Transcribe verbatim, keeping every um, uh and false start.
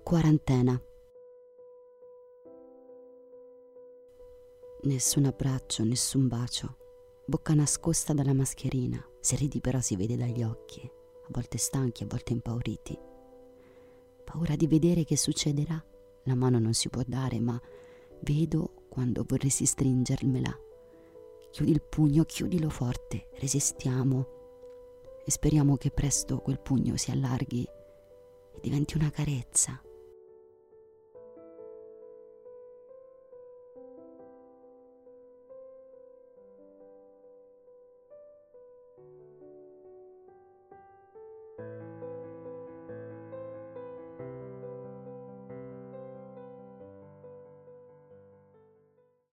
Quarantena. Nessun abbraccio, nessun bacio, bocca nascosta dalla mascherina, se ridi però si vede dagli occhi, a volte stanchi, a volte impauriti. Paura di vedere che succederà, la mano non si può dare, ma vedo quando vorresti stringermela. Chiudi il pugno, chiudilo forte, resistiamo e speriamo che presto quel pugno si allarghi e diventi una carezza.